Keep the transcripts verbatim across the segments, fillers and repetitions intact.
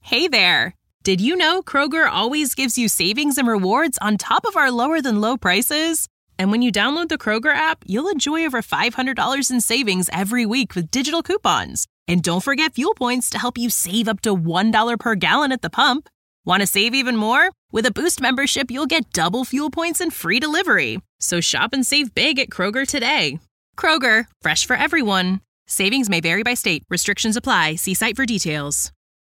Hey there! Did you know Kroger always gives you savings and rewards on top of our lower-than-low prices? And when you download the Kroger app, you'll enjoy over five hundred dollars in savings every week with digital coupons. And don't forget fuel points to help you save up to one dollar per gallon at the pump. Want to save even more? With a Boost membership, you'll get double fuel points and free delivery. So shop and save big at Kroger today. Kroger, fresh for everyone. Savings may vary by state. Restrictions apply. See site for details.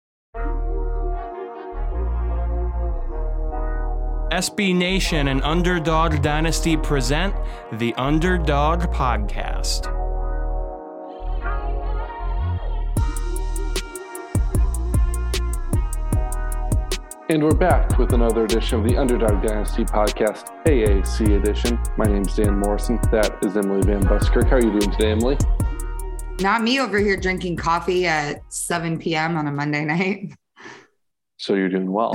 S B Nation and Underdog Dynasty present the Underdog Podcast. And we're back with another edition of the Underdog Dynasty Podcast, A A C edition. My name's Dan Morrison. That is Emily Van Buskirk. How are you doing today, Emily? Not me over here drinking coffee at seven p.m. on a Monday night. So you're doing well.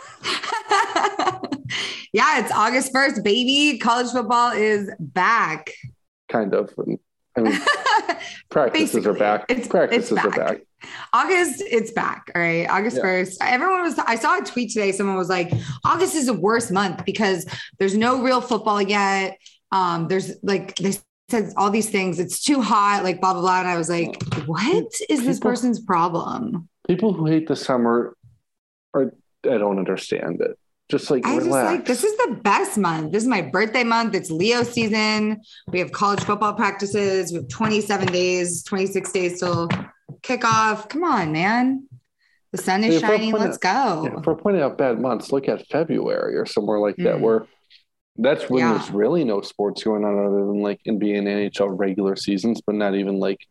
Yeah, it's August first, baby. College football is back. Kind of. I mean, practices are back. It's, practices it's back. are back. August, it's back. All right. August Yeah. first. Everyone was, I saw a tweet today. Someone was like, August is the worst month because there's no real football yet. Um, there's like, they said all these things. It's too hot, like blah, blah, blah. And I was like, what is this People- person's problem? People who hate the summer are, I don't understand it. Just like, I relax. just like, this is the best month. This is my birthday month. It's Leo season. We have college football practices. We have twenty-seven days, twenty-six days till kickoff. Come on, man. The sun is If we're shining. pointing Let's out- go. yeah, if we're pointing out bad months, look at February or somewhere like that, Mm. where that's when Yeah. there's really no sports going on other than like N B A and N H L regular seasons, but not even like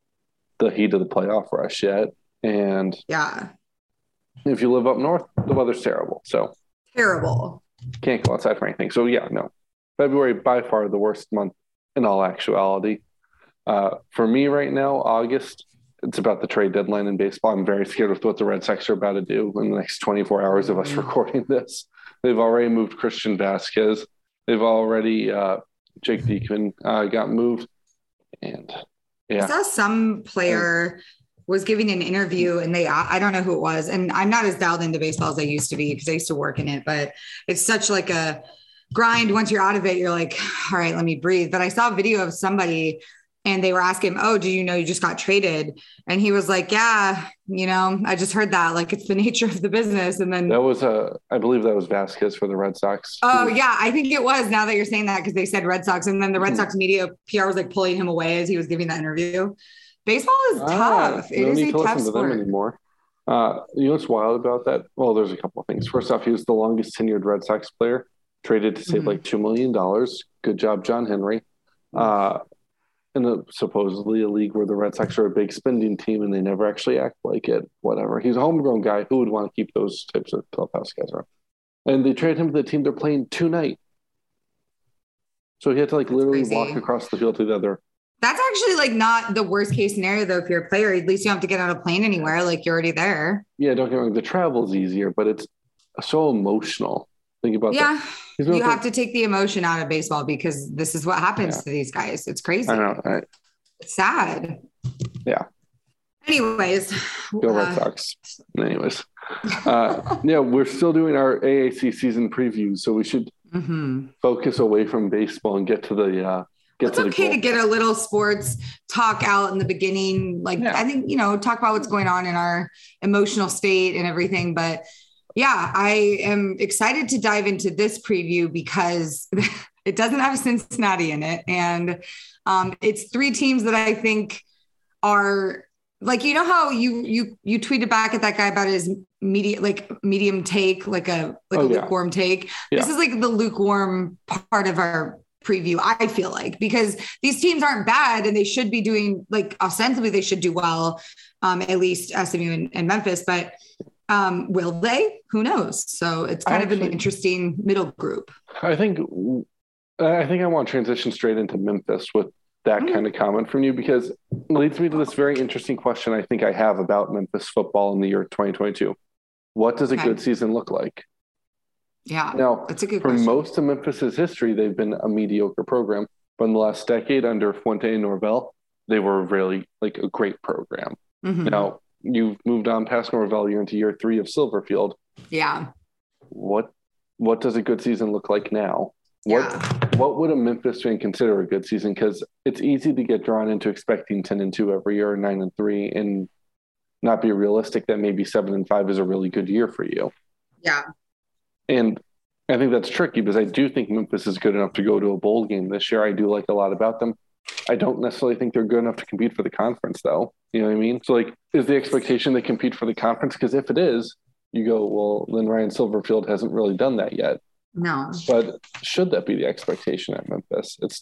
the heat of the playoff rush yet. And Yeah. if you live up north, the weather's terrible. So Terrible. can't go outside for anything. So yeah, no. February by far the worst month in all actuality. Uh, for me right now, August, it's about the trade deadline in baseball. I'm very scared with what the Red Sox are about to do in the next twenty-four hours of us Mm-hmm. recording this. They've already moved Christian Vasquez. They've already, uh, Jake Diekman uh, got moved. And I yeah, saw some player was giving an interview and they, I don't know who it was. And I'm not as dialed into baseball as I used to be because I used to work in it, but it's such like a grind. Once you're out of it, you're like, all right, let me breathe. But I saw a video of somebody and they were asking him, oh, do you know you just got traded? And he was like, yeah, you know, I just heard that. Like, it's the nature of the business. And then, that was, uh, I believe that was Vasquez for the Red Sox. oh yeah, I think it was, now that you're saying that, because they said Red Sox. And then the Red Sox media P R was like pulling him away as he was giving that interview. Baseball is Ah, tough. It no is need a to tough listen to them sport. anymore. Uh, you know what's wild about that? Well, there's a couple of things. First off, he was the longest tenured Red Sox player, traded to save Mhm. like two million dollars. Good job, John Henry. Uh, in a, supposedly a league where the Red Sox are a big spending team and they never actually act like it. Whatever. He's a homegrown guy. Who would want to keep those types of clubhouse guys around? And they traded him to the team they're playing tonight. So he had to like That's literally crazy. walk across the field to the other. That's actually like not the worst case scenario though. If you're a player, at least you don't have to get on a plane anywhere. Like you're already there. Yeah, don't get me wrong. The travel's easier, but it's so emotional. Think about that. Yeah. He's been You for- have to take the emotion out of baseball because this is what happens Yeah. to these guys. It's crazy. I know. Right? It's sad. Yeah. Anyways. Go Red uh, Sox. Anyways. Uh, yeah, we're still doing our A A C season previews, so we should mhm. focus away from baseball and get to the uh, get It's to the okay goal. to get a little sports talk out in the beginning. Like, Yeah. I think, you know, talk about what's going on in our emotional state and everything. But yeah, I am excited to dive into this preview because it doesn't have Cincinnati in it. And um, it's three teams that I think are like, you know how you, you, you tweeted back at that guy about his media, like medium take, like a, like Oh, a yeah. lukewarm take. Yeah. This is like the lukewarm part of our preview, I feel like, because these teams aren't bad and they should be doing, like, ostensibly they should do well, um, at least S M U and, and Memphis, but um, will they? Who knows? So it's kind I of an actually- interesting middle group. I think I think I want to transition straight into Memphis with that Mm. kind of comment from you because it leads me to this very interesting question I think I have about Memphis football in the year twenty twenty-two. What does a Okay. good season look like? Yeah, Now, that's a good for question. most of Memphis's history, they've been a mediocre program. But in the last decade under Fuente and Norvell, they were really like a great program. Mhm. Now, you've moved on past Norvell. You're into year three of Silverfield. Yeah. What what does a good season look like now? What Yeah. what would a Memphis fan consider a good season? Because it's easy to get drawn into expecting ten and two every year, or nine and three, and not be realistic that maybe seven and five is a really good year for you. Yeah. And I think that's tricky because I do think Memphis is good enough to go to a bowl game this year. I do like a lot about them. I don't necessarily think they're good enough to compete for the conference, though. You know what I mean? So, like, is the expectation they compete for the conference? Because if it is, you go, well, then Ryan Silverfield hasn't really done that yet. No. But should that be the expectation at Memphis? It's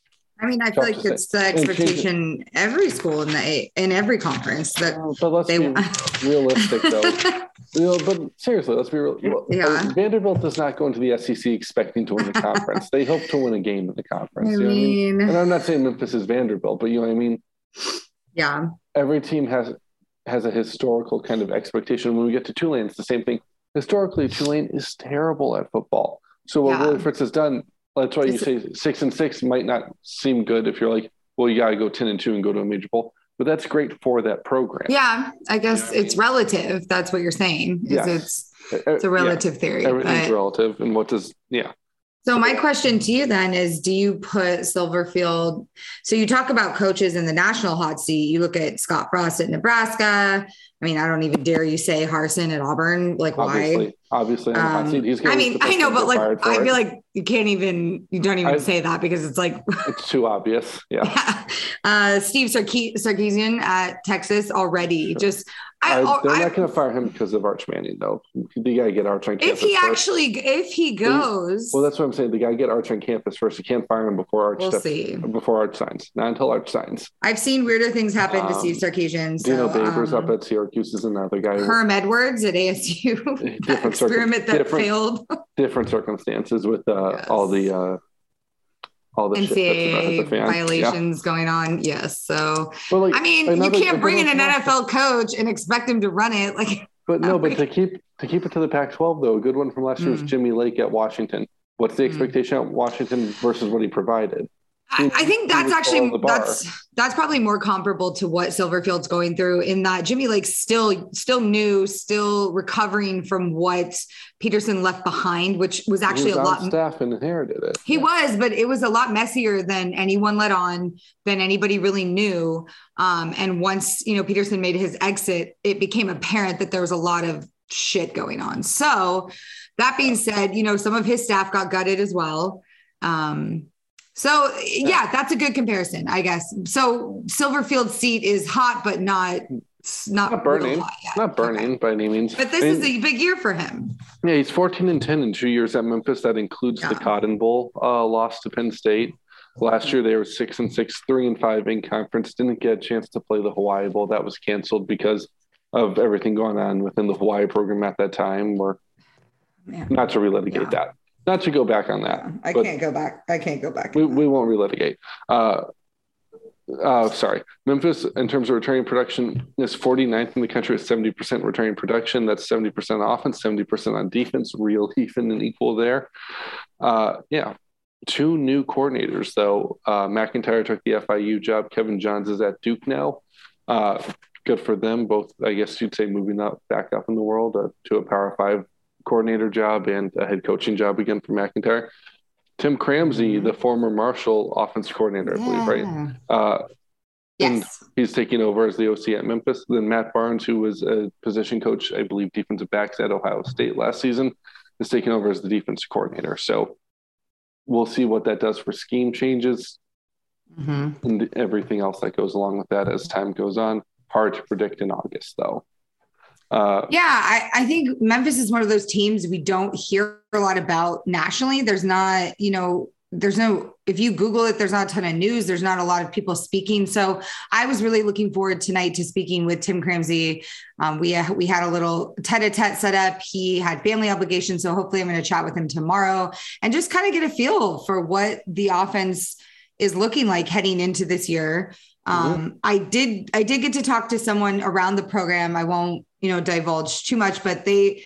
I mean, I feel like it's the expectation every school in the in every conference that uh, but let's they be want. realistic, though. You know, but seriously, let's be real. Yeah. Vanderbilt does not go into the S E C expecting to win the conference. They hope to win a game in the conference. I you know mean, what I mean? And I'm not saying Memphis is Vanderbilt, but you know what I mean? Yeah. Every team has has a historical kind of expectation. When we get to Tulane, it's the same thing. Historically, Tulane is terrible at football. So what Yeah. Willie Fritz has done, that's why you It's, say six and six might not seem good if you're like, well, you got to go ten and two and go to a major bowl. But that's great for that program. Yeah, I guess You know it's what I mean? relative. That's what you're saying. Is Yes. it's Uh, it's a relative yeah. theory. Everything's But, relative. And what does, yeah. so my question to you then is, do you put Silverfield? So you talk about coaches in the national hot seat. You look at Scott Frost at Nebraska. I mean, I don't even dare you say Harsin at Auburn. Like, Obviously, why? obviously, on the hot Um, seat. He's I gonna mean, get I know, but like, fired for I it. feel like you can't even, you don't even I- say that because it's like, It's too obvious. Yeah. uh, Steve Sarke- Sarkisian at Texas already. Sure. Just, I, I, they're I, not going to fire him because of Arch Manning, though. The guy get Arch on if campus he first. actually, if he goes, Well, that's what I'm saying. The guy get Arch on campus first. You can't fire him before Arch we'll stuff, see. before Arch signs. Not until Arch signs. I've seen weirder things happen to Um, Steve Sarkisian. So, Dino Babers um, up at Syracuse is another guy. Herm Edwards at A S U, that Different circum- experiment that different- failed. Different circumstances with uh, Yes. all the uh, all the shit that's about N C A A the fan. violations going on. Yes. So, Yeah. But like, I mean, you another- can't bring in an another- N F L coach and expect him to run it. Like, But no, but to keep to keep it to the Pac twelve though, a good one from last year was Mm. Jimmy Lake at Washington. What's the Mm. expectation at Washington versus what he provided? I, I think He that's was actually below the bar. that's that's probably more comparable to what Silverfield's going through, in that Jimmy Lake's still still new, still recovering from what Peterson left behind, which was actually he a was lot. on staff and inherited it. He Yeah. was, but it was a lot messier than anyone let on, than anybody really knew. Um, and once, you know, Peterson made his exit, it became apparent that there was a lot of shit going on. So that being said, you know, some of his staff got gutted as well. Um, so yeah, that's a good comparison, I guess. So Silverfield's seat is hot, but not, not, Not burning. real hot yet. Not burning Okay. by any means. But this I is mean, a big year for him. yeah, he's fourteen and ten in two years at Memphis. That includes the Yeah. Cotton Bowl uh, loss to Penn State. Last year they were six and six, three and five in conference. Didn't get a chance to play the Hawaii Bowl. That was canceled because of everything going on within the Hawaii program at that time. We're Man. not to relitigate Yeah. that, not to go back on that. I but can't go back. I can't go back. we, we won't relitigate. Uh, uh, sorry. Memphis, in terms of returning production, is forty-ninth in the country with seventy percent returning production. That's seventy percent on offense, seventy percent on defense, real even and equal there. Uh, yeah. Two new coordinators, though. Uh, McIntyre took the F I U job. Kevin Johns is at Duke now. Uh, good for them. Both, I guess you'd say, moving up back up in the world uh, to a Power Five coordinator job and a head coaching job again for McIntyre. Tim Cramsey, Mm-hmm. the former Marshall offense coordinator, I believe, right? Yeah. Uh, and Yes. he's taking over as the O C at Memphis. Then Matt Barnes, who was a position coach, I believe, defensive backs at Ohio State last season, is taking over as the defensive coordinator. So we'll see what that does for scheme changes Mm-hmm. and everything else that goes along with that as time goes on. Hard to predict in August, though. Uh, Yeah, I, I think Memphis is one of those teams we don't hear a lot about nationally. There's not, you know, there's no, if you Google it, there's not a ton of news. There's not a lot of people speaking. So I was really looking forward tonight to speaking with Tim Cramsey. Um, we, we had a little tete-a-tete set up. He had family obligations. So hopefully I'm going to chat with him tomorrow and just kind of get a feel for what the offense is looking like heading into this year. Um, Mm-hmm. I did, I did get to talk to someone around the program. I won't, you know, divulge too much, but they,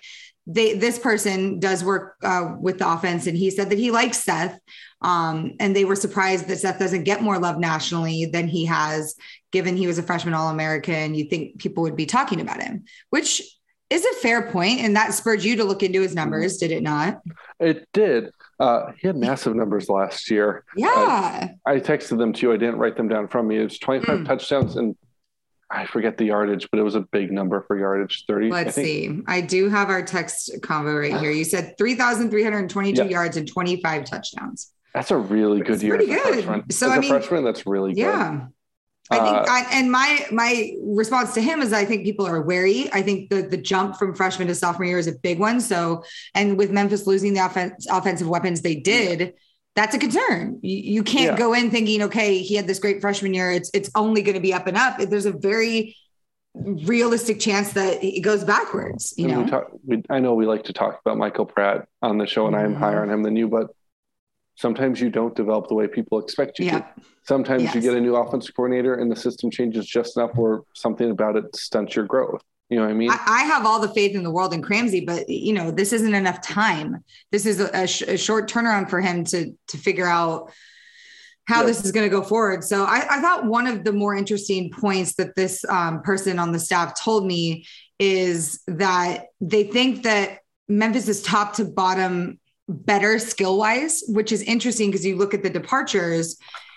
they, this person does work uh, with the offense, and he said that he likes Seth. Um, and they were surprised that Seth doesn't get more love nationally than he has, given he was a freshman All-American. You think people would be talking about him, which is a fair point, and that spurred you to look into his numbers, did it not? It did. Uh, he had massive numbers last year. Yeah. Uh, I texted them to you. I didn't write them down from me. It was twenty-five mm. touchdowns, and I forget the yardage, but it was a big number for yardage, thirty. Let's I see. I do have our text convo right here. You said three thousand three hundred twenty-two yeah. yards and twenty-five touchdowns. That's a really good it's year. Pretty good. So, as I a mean, freshman, that's really good. Yeah. I think, uh, I, and my my response to him is, I think people are wary. I think the the jump from freshman to sophomore year is a big one. So, and with Memphis losing the offense, offensive weapons they did, that's a concern. You, you can't yeah. go in thinking, okay, he had this great freshman year, it's it's only going to be up and up. There's a very realistic chance that it goes backwards. You and know, we talk, we, I know we like to talk about Michael Pratt on the show, and mm-hmm. I'm higher on him than you, but sometimes you don't develop the way people expect you yeah. to. Sometimes yes. you get a new offensive coordinator and the system changes just enough where something about it stunts your growth. You know what I mean? I, I have all the faith in the world in Cramsey, but you know, this isn't enough time. This is a, a, sh- a short turnaround for him to, to figure out how yes. this is going to go forward. So I, I thought one of the more interesting points that this um, person on the staff told me is that they think that Memphis is top to bottom better skill wise, which is interesting because you look at the departures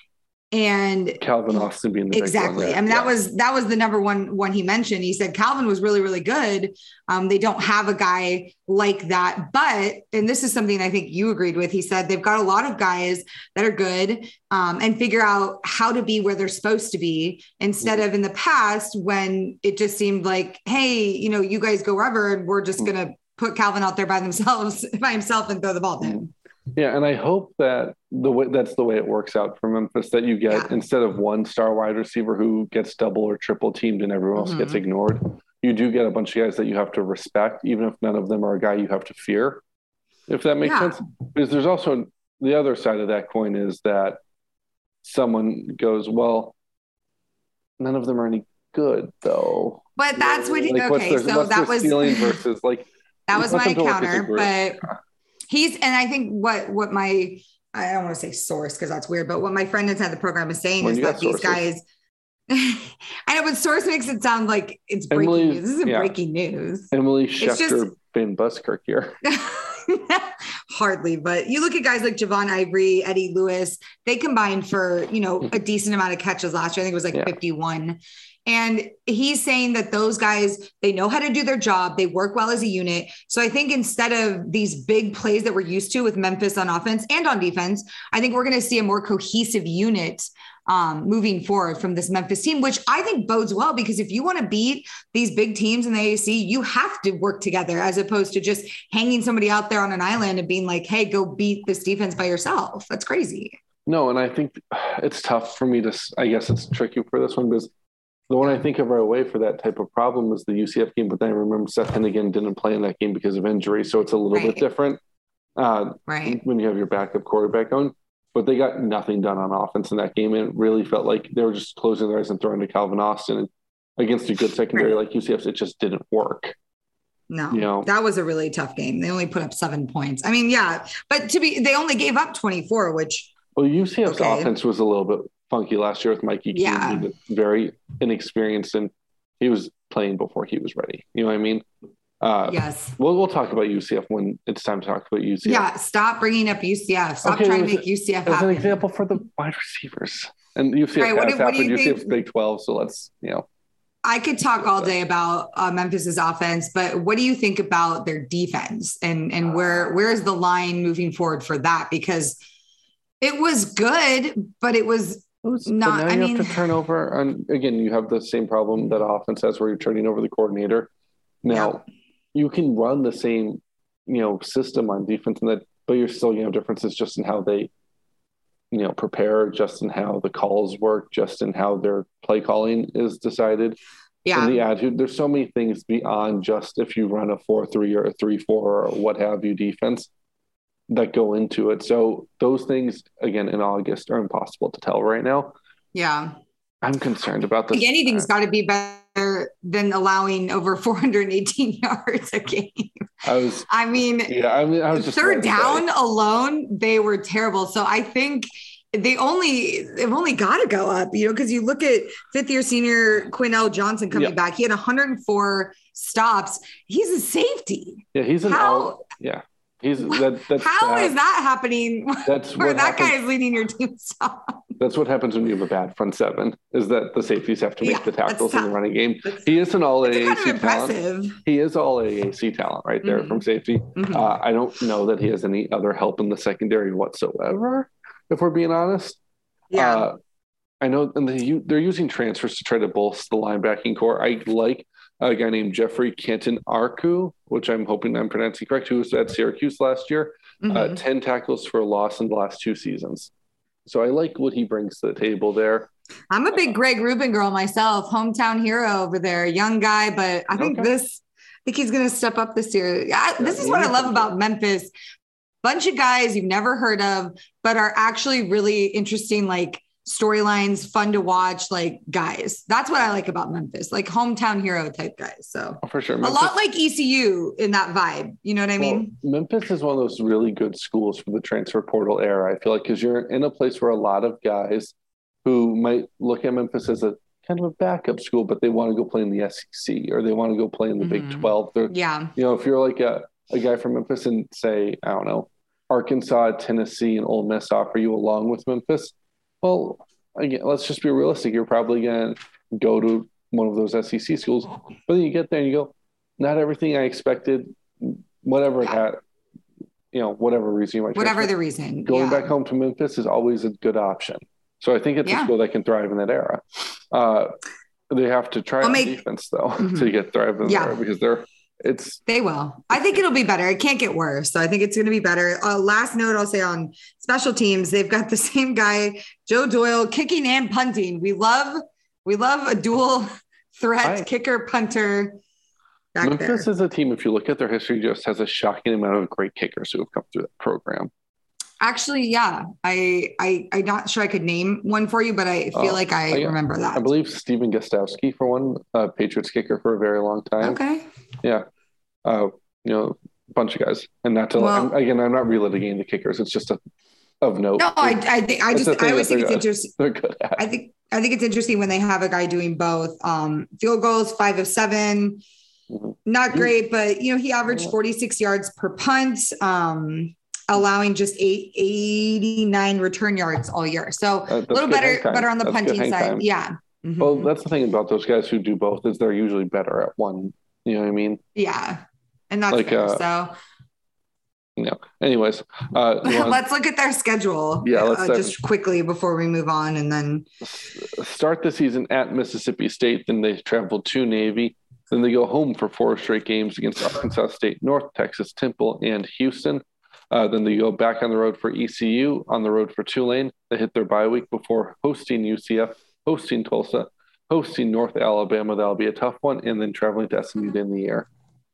and Calvin Austin being the exactly. I mean, yeah. that was, that was the number one one he mentioned. He said Calvin was really, really good. Um, they don't have a guy like that, but, and this is something I think you agreed with. He said they've got a lot of guys that are good um, and figure out how to be where they're supposed to be instead mm-hmm. of in the past when it just seemed like, hey, you know, you guys go wherever and we're just mm-hmm. going to put Calvin out there by themselves, by himself and throw the ball to him. Yeah. And I hope that the way that's the way it works out for Memphis, that you get, yeah. instead of one star wide receiver who gets double or triple teamed and everyone else mm-hmm. gets ignored, you do get a bunch of guys that you have to respect, even if none of them are a guy you have to fear, if that makes yeah. sense. Because there's also the other side of that coin is that someone goes, well, none of them are any good though. But that's what, like, okay. What's so that was ceiling versus like, that was my counter, but he's, and I think what, what my, I don't want to say source because that's weird, but what my friend inside the program is saying when is that these guys, I know, but source makes it sound like it's breaking Emily, news. This isn't yeah. breaking news. Emily Schefter, Ben Buskirk here. Hardly, but you look at guys like Javon Ivory, Eddie Lewis, they combined for, you know, a decent amount of catches last year. I think it was like yeah. fifty-one. And he's saying that those guys, they know how to do their job. They work well as a unit. So I think instead of these big plays that we're used to with Memphis on offense and on defense, I think we're going to see a more cohesive unit um, moving forward from this Memphis team, which I think bodes well, because if you want to beat these big teams in the A A C, you have to work together as opposed to just hanging somebody out there on an island and being like, hey, go beat this defense by yourself. That's crazy. No. And I think it's tough for me to, I guess it's tricky for this one because the one I think of right away for that type of problem was the U C F game, but then I remember Seth Hennigan didn't play in that game because of injury. So it's a little right. bit different uh, right. when you have your backup quarterback on, but they got nothing done on offense in that game. And it really felt like they were just closing their eyes and throwing to Calvin Austin and against a good secondary right. like U C F. It just didn't work. No, you know? That was a really tough game. They only put up seven points. I mean, yeah, but to be, they only gave up twenty-four, which well, U C F's okay. offense was a little bit funky last year with Mikey Keene. Yeah. He was very inexperienced and he was playing before he was ready. You know what I mean? Uh, yes. We'll, we'll talk about U C F when it's time to talk about U C F. Yeah. Stop bringing up U C F. Stop okay, trying to make U C F happen. As an example for the wide receivers. And U C F right, has do, happened. U C F's Big twelve. So let's, you know. I could talk all day about uh, Memphis's offense, but what do you think about their defense and, and where, where is the line moving forward for that? Because it was good, but it was, It was, not, but now I you mean, have to turn over. And again, you have the same problem that offense has where you're turning over the coordinator. Now, yeah. you can run the same, you know, system on defense, and that, but you're still, you know, differences just in how they, you know, prepare, just in how the calls work, just in how their play calling is decided. Yeah. And the attitude. There's so many things beyond just if you run a four three or a three four or what have you defense that go into it. So those things, again, in August are impossible to tell right now. Yeah. I'm concerned about this. Like anything's got to be better than allowing over four hundred eighteen yards a game. I was. I mean, yeah, I mean, I was just third down alone, they were terrible. So I think they only they've only got to go up, you know, because you look at fifth year senior Quinnell Johnson coming yeah. back. He had one hundred four stops. He's a safety. Yeah, he's an How? out. Yeah, he's that. That's How bad. is that happening? That's where what that happens. guy is leading your team stop. That's what happens when you have a bad front seven, is that the safeties have to make Yeah, the tackles that's in the running game. That's, He is an all A it's A C kind of talent. impressive. He is all A A C talent right there Mhm. from safety. Mhm. Uh, I don't know that he has any other help in the secondary whatsoever, if we're being honest. Yeah. Uh, I know, and they, they're using transfers to try to bolster the linebacking core. I like a guy named Jeffrey Canton Arku, which I'm hoping I'm pronouncing correct, who was at Syracuse last year. Mhm. Uh, ten tackles for a loss in the last two seasons. So I like what he brings to the table there. I'm a big Greg Rubin girl myself, hometown hero over there, young guy, but I think Okay. this, I think he's going to step up this year. I, this is Yeah, what I yeah. love about Memphis. Bunch of guys you've never heard of, but are actually really interesting, like storylines, fun to watch, like guys. That's what I like about Memphis, like hometown hero type guys. So For sure. a Memphis, lot like E C U in that vibe. You know what I mean? well, Memphis is one of those really good schools for the transfer portal era, I feel like, because you're in a place where a lot of guys who might look at Memphis as a kind of a backup school, but they want to go play in the S E C or they want to go play in the Big Mhm. twelve. They're, Yeah. you know, if you're like a, a guy from Memphis and say, I don't know, Arkansas, Tennessee, and Ole Miss offer you along with Memphis, well, again, let's just be realistic. You're probably going to go to one of those S E C schools, but then you get there and you go, not everything I expected, whatever it had, you know, whatever reason you might Whatever transfer. the reason. Going yeah. back home to Memphis is always a good option. So I think it's Yeah. a school that can thrive in that era. Uh, they have to try I'll on make- defense though Mhm. to get thrive in Yeah. there because they're it's They will. I think it'll be better. It can't get worse. So I think it's going to be better. Uh, last note I'll say on special teams, they've got the same guy, Joe Doyle, kicking and punting. We love, we love a dual threat I- kicker punter back Memphis there. is a team, if you look at their history, just has a shocking amount of great kickers who have come through that program. Actually, yeah, I, I, I'm not sure I could name one for you, but I feel Oh, like I I- remember that. I believe Steven Gostowski for one, uh, Patriots kicker for a very long time. Okay. Yeah. Uh, you know, a bunch of guys. And not to, Well- I'm, again, I'm not relitigating the kickers. It's just a, of note. No, I, I think I That's just, the thing I always that think they're it's interesting. They're good at. I think I think it's interesting when they have a guy doing both. Um, field goals, five of seven, Mhm. not He- great, but you know he averaged forty-six yards per punt, um, allowing just eight, eighty-nine return yards all year. So Uh, a that's little good better, hang time. better on the That's good punting hang side. time. Yeah. Mhm. Well, that's the thing about those guys who do both is they're usually better at one. You know what I mean? yeah, and that's like, fair. uh, so. You know. Anyways, uh, you want- Let's look at their schedule. Yeah, let's uh, dive- just quickly before we move on, and then start the season at Mississippi State, then they travel to Navy, then they go home for four straight games against Arkansas State, North Texas, Temple, and Houston. Uh, then they go back on the road for E C U, on the road for Tulane. They hit their bye week before hosting U C F, hosting Tulsa, hosting North Alabama. That'll be a tough one, and then traveling to S M U to end the year.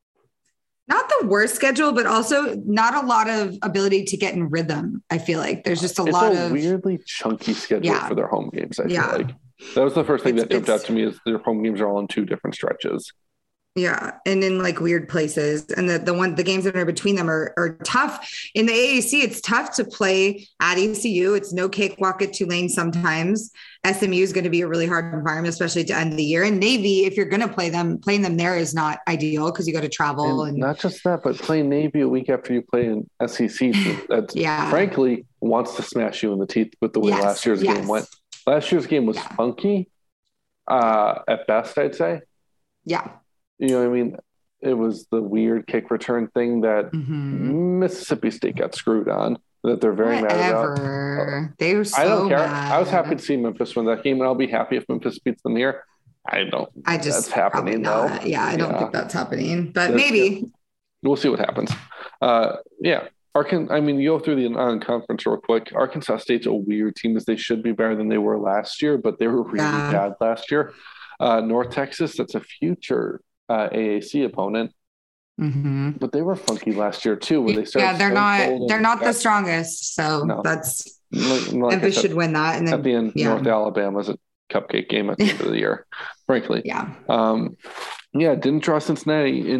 not the worst schedule, but also not a lot of ability to get in rhythm. I feel like there's just a It's lot a of weirdly chunky schedule Yeah. for their home games, I Yeah. feel like. That was the first thing It's- that jumped out it's- to me is their home games are all in two different stretches. yeah, and in like weird places. And the the one the games that are between them are are tough. In the A A C, it's tough to play at E C U. It's no cakewalk at Tulane sometimes. S M U is going to be a really hard environment, especially to end the year. And Navy, if you're going to play them, playing them there is not ideal because you got to travel And and, not just that, but playing Navy a week after you play an S E C team that Yeah. frankly wants to smash you in the teeth with the way Yes, last year's yes. game went. Last year's game was Yeah. funky uh, at best, I'd say. yeah. You know what I mean? It was the weird kick return thing that Mhm. Mississippi State got screwed on, that they're very mad about. Whatever. They were so I don't care. mad. I was happy to see Memphis win that game, and I'll be happy if Memphis beats them here. I don't. I just that's happening probably though. not. Yeah, I don't Yeah. think that's happening, but That's- maybe. We'll see what happens. Uh, yeah. Arkan, I mean, you go through the non-conference real quick. Arkansas State's a weird team as they should be better than they were last year, but they were really Yeah. bad last year. Uh, North Texas, that's a future uh, A A C opponent, Mhm. but they were funky last year too. When they started, Yeah, they're Stone not. Cold They're and not the got- strongest. So No. that's like- like I Memphis said, should win that, and at then the end. yeah. North Alabama's a cupcake game at the end of the year, frankly. yeah, Um, yeah, didn't draw Cincinnati in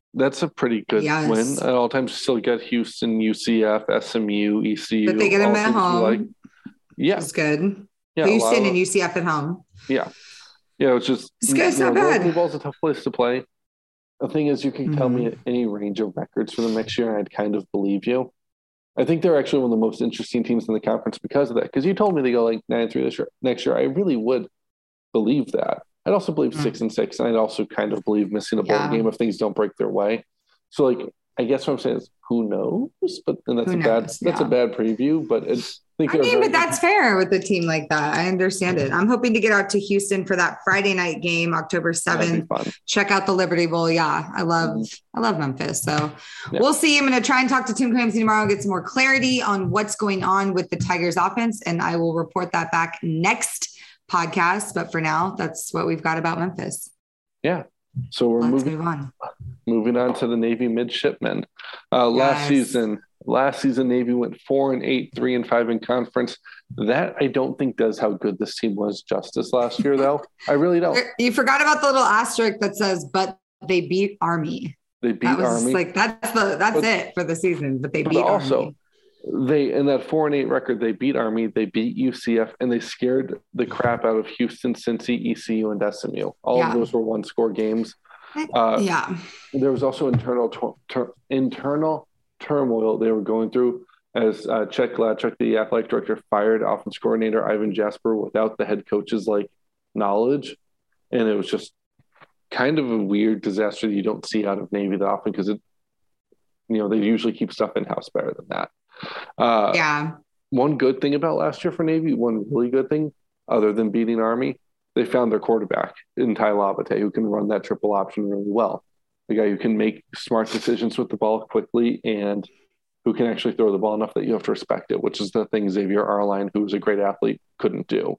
That's a pretty good Yes. win at all times. Still get Houston, U C F, S M U, E C U. But they get them all at teams you home. Like. Yeah. It's good. Yeah, a lot Houston of- and U C F at home. Yeah. Yeah, it's just It's good. It's you know, not bad. local ball's a tough place to play. The thing is, you can tell Mhm. me any range of records for them next year, and I'd kind of believe you. I think they're actually one of the most interesting teams in the conference because of that. Because you told me they go like nine and three this year, next year. I really would believe that. I'd also believe Mm. six and six, and I'd also kind of believe missing a bowl Yeah. game if things don't break their way. So, like, I guess what I'm saying is, who knows? But and that's Who a bad knows? that's Yeah. a bad preview. But it's I think I they're mean, very but that's fair with a team like that. I understand it. I'm hoping to get out to Houston for that Friday night game, October that'd seventh. be fun. Check out the Liberty Bowl. Yeah, I love, I love Memphis. So Yeah. we'll see. I'm going to try and talk to Tim Clancy tomorrow, get some more clarity on what's going on with the Tigers offense. And I will report that back next podcast. But for now, that's what we've got about Memphis. Yeah. So we're Let's moving move on. moving on to the Navy midshipmen. Uh, Last Yes. season, last season Navy went four and eight, three and five in conference. That I don't think does how good this team was justice last year, though. I really don't. You forgot about the little asterisk that says, but they beat Army. They beat That was Army. like, that's the, that's But- it for the season, but they But beat also, Army. they in that four and eight record, they beat Army, they beat U C F, and they scared the crap out of Houston, Cincy, E C U, and S M U. All Yeah. of those were one score games. Uh, yeah. There was also internal tur- tur- internal turmoil they were going through as uh, Chet Gladchuk, the athletic director, fired offense coordinator Ivan Jasper without the head coach's like knowledge, and it was just kind of a weird disaster that you don't see out of Navy that often because it, you know, they usually keep stuff in house better than that. Uh, Yeah. One good thing about last year for Navy, one really good thing, other than beating Army, they found their quarterback in Ty Labate, who can run that triple option really well. The guy who can make smart decisions with the ball quickly and who can actually throw the ball enough that you have to respect it, which is the thing Xavier Arline, who's a great athlete, couldn't do.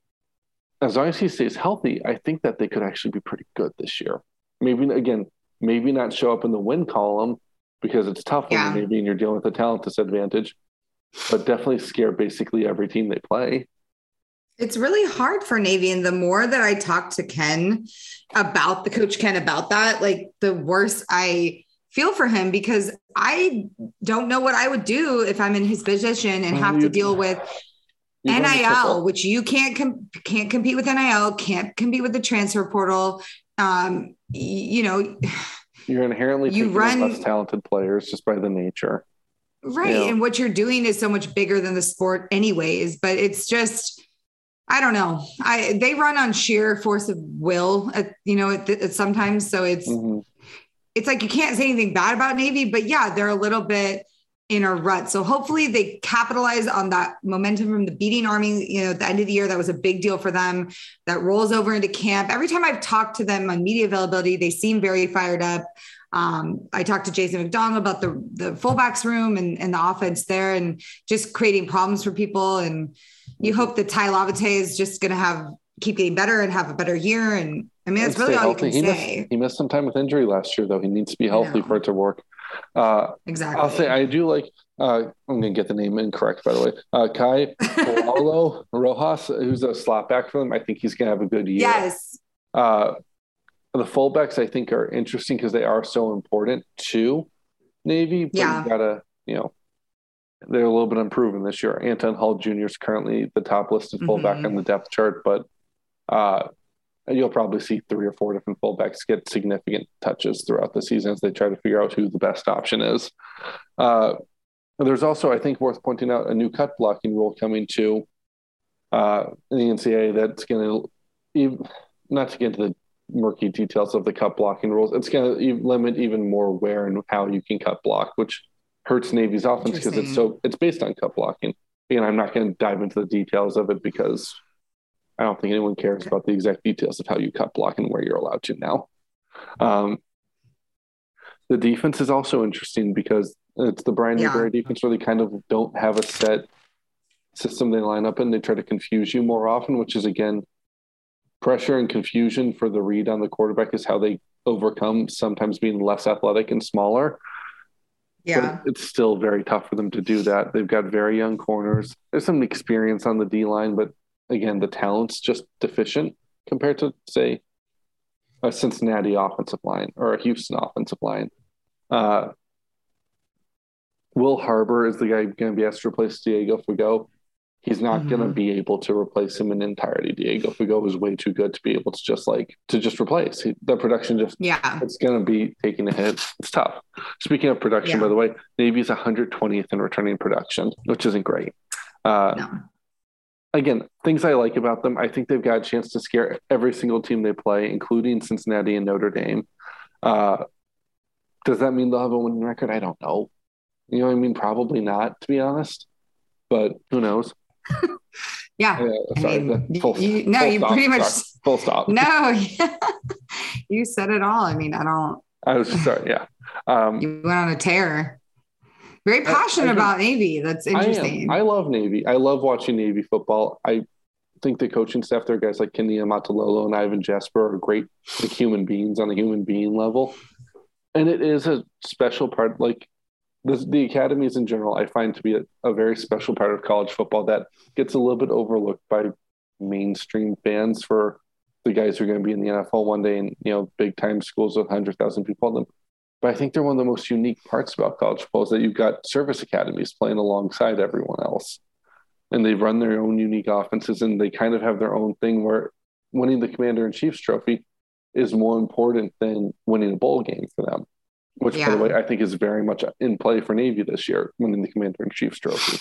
As long as he stays healthy, I think that they could actually be pretty good this year. Maybe, again, maybe not show up in the win column because it's tough when Yeah. you're Navy and you're dealing with a talent disadvantage, but definitely scare basically every team they play. It's really hard for Navy. And the more that I talk to Ken about the coach Ken about that, like the worse I feel for him because I don't know what I would do if I'm in his position and Well, have to you- deal with You run the N I L, triple. which you can't com- can't compete with N I L, can't compete with the transfer portal. Um, y- you know, You're inherently You taking run- on less talented players just by the nature. right. Yeah. And what you're doing is so much bigger than the sport anyways, but it's just, I don't know. I, they run on sheer force of will, at, you know, at, at sometimes. So it's, Mhm. it's like, you can't say anything bad about Navy, but yeah, they're a little bit in a rut. So hopefully they capitalize on that momentum from the beating Army, you know, at the end of the year. That was a big deal for them. That rolls over into camp. Every time I've talked to them on media availability, they seem very fired up. Um, I talked to Jason McDonald about the, the fullbacks room and, and the offense there and just creating problems for people. And you hope that Ty Labate is just going to have, keep getting better and have a better year. And I mean, that's And really stay all healthy. you he can missed, say. he missed some time with injury last year, though. He needs to be I healthy know. for it to work. Uh, Exactly. I'll say I do like, uh, I'm going to get the name incorrect, by the way. Uh, Kai Paulo Rojas, who's a slot back for them. I think he's going to have a good year. Yes. Uh, the fullbacks, I think, are interesting because they are so important to Navy. But Yeah. you got to, you know, they're a little bit unproven this year. Anton Hall Junior is currently the top listed fullback Mhm. on the depth chart, but uh, you'll probably see three or four different fullbacks get significant touches throughout the season as they try to figure out who the best option is. Uh, there's also, I think, worth pointing out a new cut blocking rule coming to uh, in the N C double A that's going to, not to get into the murky details of the cut blocking rules, it's going to limit even more where and how you can cut block, which hurts Navy's offense because it's so it's based on cut blocking. Again, I'm not going to dive into the details of it because I don't think anyone cares about the exact details of how you cut block and where you're allowed to now. Um, the defense is also interesting because it's the Brian Yeah. Newberry defense where they kind of don't have a set system they line up in. They try to confuse you more often, which is, again, pressure and confusion for the read on the quarterback is how they overcome sometimes being less athletic and smaller. Yeah. But it's still very tough for them to do that. They've got very young corners. There's some experience on the D line, but again, the talent's just deficient compared to, say, a Cincinnati offensive line or a Houston offensive line. Uh, Will Harbor is the guy going to be asked to replace Diego Figo. He's not mm-hmm. going to be able to replace him in entirety. Diego Figo is way too good to be able to just like to just replace. He, the production just yeah, it's going to be taking a hit. It's tough. Speaking of production, yeah. by the way, Navy's one hundred twentieth in returning production, which isn't great. Uh, no. Again, things I like about them, I think they've got a chance to scare every single team they play, including Cincinnati and Notre Dame. Uh, does that mean they'll have a winning record? I don't know. You know what I mean? Probably not, to be honest. But who knows? yeah. Uh, sorry. I mean, full, you, no, full you stop, pretty much. Sorry. Full stop. No. You said it all. I mean, I don't. I was just sorry. Yeah. Um, you went on a tear. Very passionate I, I about Navy. That's interesting. I, am. I love Navy. I love watching Navy football. I think the coaching staff there, guys like Kenny Amatololo and Ivan Jasper, are great like human beings on a human being level. And it is a special part, like the, the academies in general, I find to be a, a very special part of college football that gets a little bit overlooked by mainstream fans for the guys who are going to be in the N F L one day and, you know, big time schools with one hundred thousand people in them. But I think they're one of the most unique parts about college football is that you've got service academies playing alongside everyone else. And they run their own unique offenses and they kind of have their own thing where winning the Commander-in-Chief's trophy is more important than winning a bowl game for them, which, yeah. by the way, I think is very much in play for Navy this year, winning the Commander-in-Chief's trophy.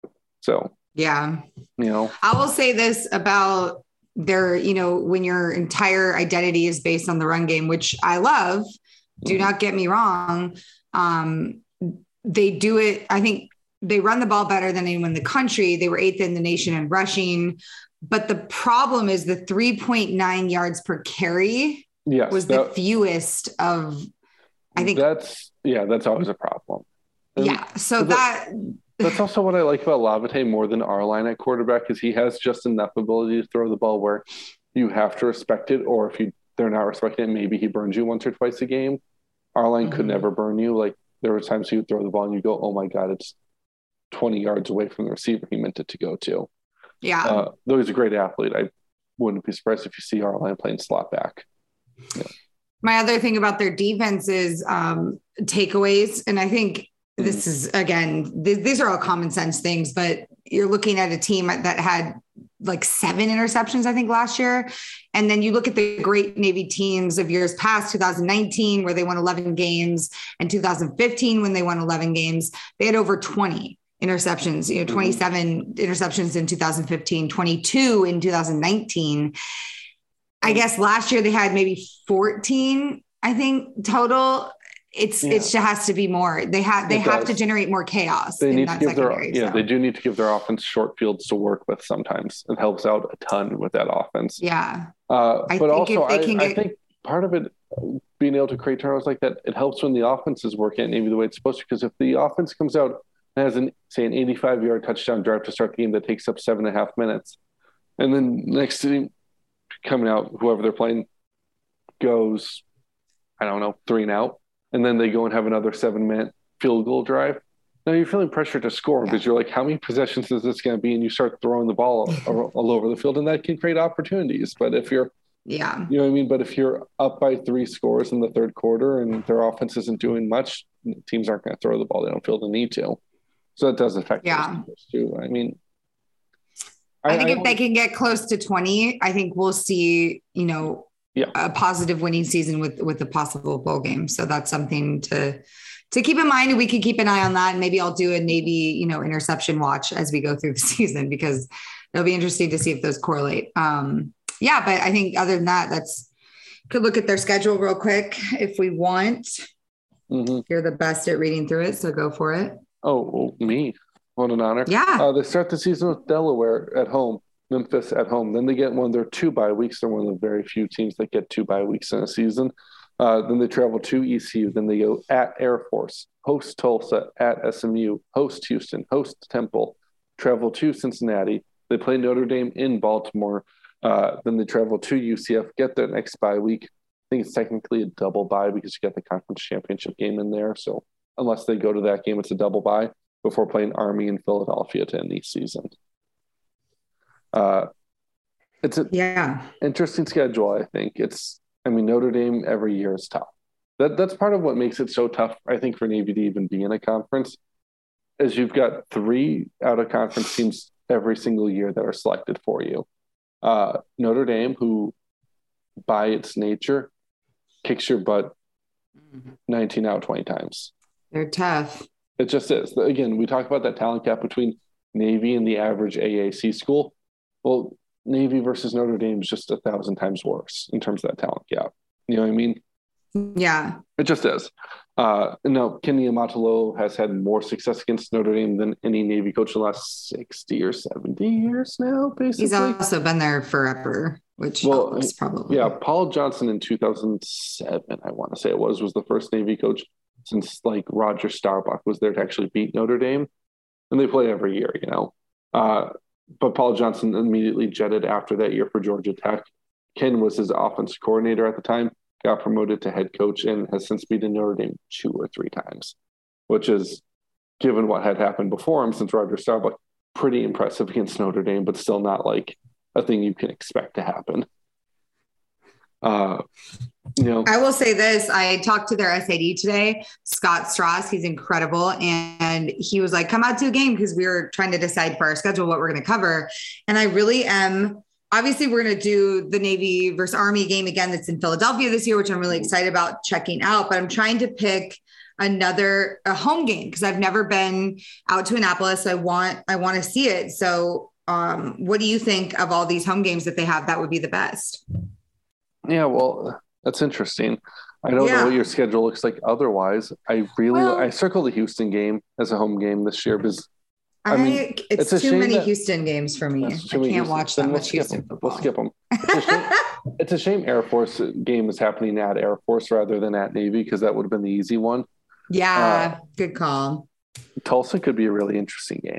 So, yeah, you know, I will say this about their, you know, when your entire identity is based on the run game, which I love, do mm-hmm. not get me wrong. Um, they do it. I think they run the ball better than anyone in the country. They were eighth in the nation in rushing, but the problem is the three point nine yards per carry yes, was that, the fewest of, I think that's, yeah, that's always a problem. And yeah. So that, that's also what I like about Lavate more than Arline at quarterback is he has just enough ability to throw the ball where you have to respect it. Or if you, they're not respecting it, maybe he burns you once or twice a game. Arline mm-hmm. could never burn you. Like there were times he would throw the ball and you go, oh my God, it's twenty yards away from the receiver he meant it to go to. Yeah. Uh, though he's a great athlete. I wouldn't be surprised if you see Arline playing slot back. Yeah. My other thing about their defense is um, takeaways. And I think this is, again, th- these are all common sense things, but you're looking at a team that had like seven interceptions, I think, last year. And then you look at the great Navy teams of years past, two thousand nineteen, where they won eleven games, and two thousand fifteen, when they won eleven games, they had over twenty interceptions, you know, twenty-seven mm-hmm. interceptions in two thousand fifteen, twenty-two in two thousand nineteen. I guess last year they had maybe fourteen, I think, total. It's yeah. it just has to be more. They have they it have does. to generate more chaos. They in need that to give their yeah. So. They do need to give their offense short fields to work with. Sometimes it helps out a ton with that offense. Yeah, uh, I but think also if they I, can I get... think part of it being able to create turnovers like that, it helps when the offense is working maybe the way it's supposed to. Because if the offense comes out and has an say an eighty-five yard touchdown drive to start the game that takes up seven and a half minutes, and then next team coming out, whoever they're playing goes, I don't know, three and out. And then they go and have another seven-minute field goal drive. Now you're feeling pressure to score because yeah. you're like, how many possessions is this going to be? And you start throwing the ball all, all over the field, and that can create opportunities. But if you're, yeah, you know what I mean? But if you're up by three scores in the third quarter and their offense isn't doing much, teams aren't going to throw the ball. They don't feel the need to. So that does affect yeah. those too. I mean, I, I think I if they can get close to twenty, I think we'll see, you know, yeah. a positive winning season with, with a possible bowl game. So that's something to, to keep in mind. We could keep an eye on that. And maybe I'll do a Navy, you know, interception watch as we go through the season, because it'll be interesting to see if those correlate. Um, yeah, but I think other than that, that's could look at their schedule real quick if we want. Mm-hmm. You're the best at reading through it, so go for it. Oh, well, me. What an honor. Yeah. Uh, they start the season with Delaware at home. Memphis at home. Then they get one of their two bye weeks. They're one of the very few teams that get two bye weeks in a season. Uh, then they travel to E C U. Then they go at Air Force, host Tulsa, at S M U, host Houston, host Temple, travel to Cincinnati. They play Notre Dame in Baltimore. Uh, then they travel to U C F, get their next bye week. I think it's technically a double bye because you got the conference championship game in there. So unless they go to that game, it's a double bye before playing Army in Philadelphia to end the season. Uh, it's an yeah. interesting schedule, I think. It's, I mean, Notre Dame every year is tough. that that's part of what makes it so tough, I think, for Navy to even be in a conference, is you've got three out of conference teams every single year that are selected for you. Uh, Notre Dame, who by its nature kicks your butt nineteen out of twenty times. They're tough. It just is. Again, we talk about that talent gap between Navy and the average A A C school. Well, Navy versus Notre Dame is just a thousand times worse in terms of that talent gap. You know what I mean? Yeah. It just is. Uh, no, Kenny Amatolo has had more success against Notre Dame than any Navy coach in the last sixty or seventy years now, basically. He's also been there forever, which well, helps probably. Yeah, Paul Johnson in two thousand seven, I want to say it was, was the first Navy coach since like Roger Staubach was there to actually beat Notre Dame. And they play every year, you know. Uh, but Paul Johnson immediately jetted after that year for Georgia Tech. Ken was his offensive coordinator at the time, got promoted to head coach, and has since beaten Notre Dame two or three times, which is, given what had happened before him since Roger Staubach, pretty impressive against Notre Dame, but still not like a thing you can expect to happen. Uh, you know, I will say this. I talked to their S A D today, Scott Strauss. He's incredible. And he was like, come out to a game, because we were trying to decide for our schedule what we're going to cover. And I really am. Obviously, we're going to do the Navy versus Army game again that's in Philadelphia this year, which I'm really excited about checking out. But I'm trying to pick another a home game because I've never been out to Annapolis. So I want I want to see it. So um, what do you think of all these home games that they have that would be the best? Yeah, well, that's interesting. I don't Yeah. know what your schedule looks like otherwise. I really Well- I circled the Houston game as a home game this year because I, I mean, it's, it's a too shame many that- Houston games for me. I That's too many can't Houston- watch then that we'll much skip Houston them. football. We'll skip them. It's a, shame, it's a shame Air Force game is happening at Air Force rather than at Navy, because that would have been the easy one. Yeah, Uh, good call. Tulsa could be a really interesting game.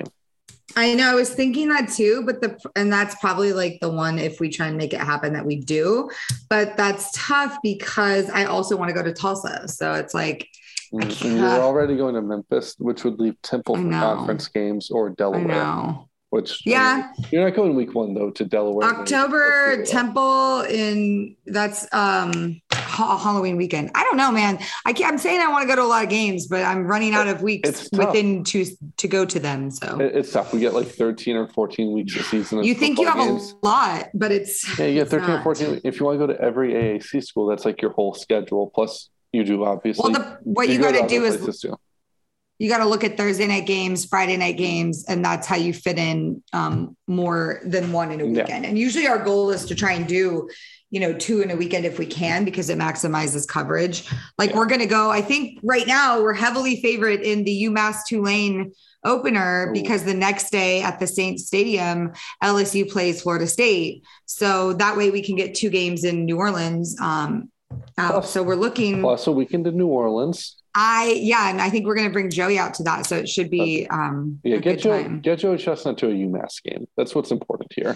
I know. I was thinking that too, but the and that's probably like the one if we try and make it happen that we do. But that's tough because I also want to go to Tulsa. So it's like I And can't- you're already going to Memphis, which would leave Temple I for know. conference games, or I Delaware. know. Which I Yeah. mean, you're not going week one though to Delaware. October Temple in that's um ha- Halloween weekend. I don't know, man. I can't, I'm saying I want to go to a lot of games, but I'm running out of weeks It's tough. within two to go to them. So It- It's tough. We get like thirteen or fourteen weeks a season. Of you think you have football games. a lot, but it's Yeah, you get it's thirteen or not. fourteen. If you want to go to every A A C school, that's like your whole schedule. Plus, you do obviously. Well, the, what you go got to do other is places, too. you got to look at Thursday night games, Friday night games, and that's how you fit in um, more than one in a Yeah. weekend. And usually our goal is to try and do, you know, two in a weekend if we can, because it maximizes coverage. Like Yeah. we're going to go, I think right now we're heavily favorite in the UMass Tulane opener Ooh. because the next day at the Saints Stadium, L S U plays Florida State. So that way we can get two games in New Orleans um, out. Plus- so we're looking. Plus a weekend in New Orleans. I yeah, and I think we're going to bring Joey out to that, so it should be um, Yeah, a get good Joe time. get Joe Chestnut to a UMass game. That's what's important here.